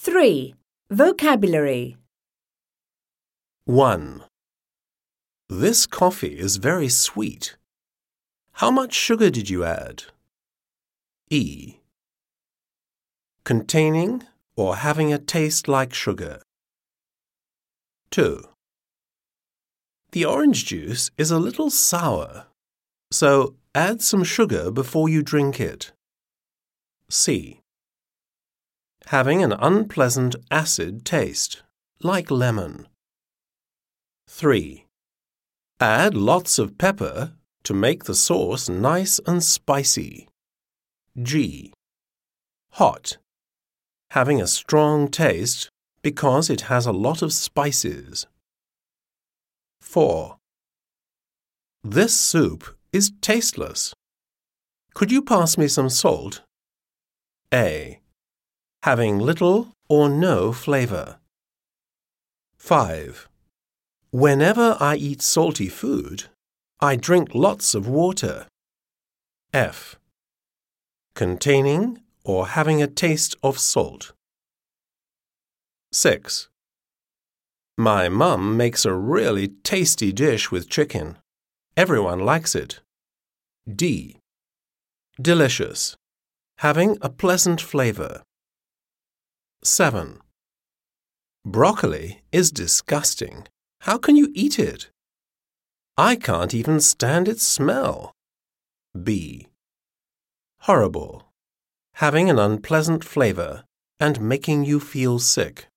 3. Vocabulary. 1. This coffee is very sweet. How much sugar did you add? E. Containing or having a taste like sugar. 2. The orange juice is a little sour, so add some sugar before you drink it. C. Having an unpleasant acid taste, like lemon. 3. Add lots of pepper to make the sauce nice and spicy. G. Hot. Having a strong taste because it has a lot of spices. 4. This soup is tasteless. Could you pass me some salt? A. Having little or no flavor. 5. Whenever I eat salty food, I drink lots of water. F. Containing or having a taste of salt. 6. My mum makes a really tasty dish with chicken. Everyone likes it. D. Delicious. Having a pleasant flavor. 7. Broccoli is disgusting. How can you eat it? I can't even stand its smell. B. Horrible. Having an unpleasant flavor and making you feel sick.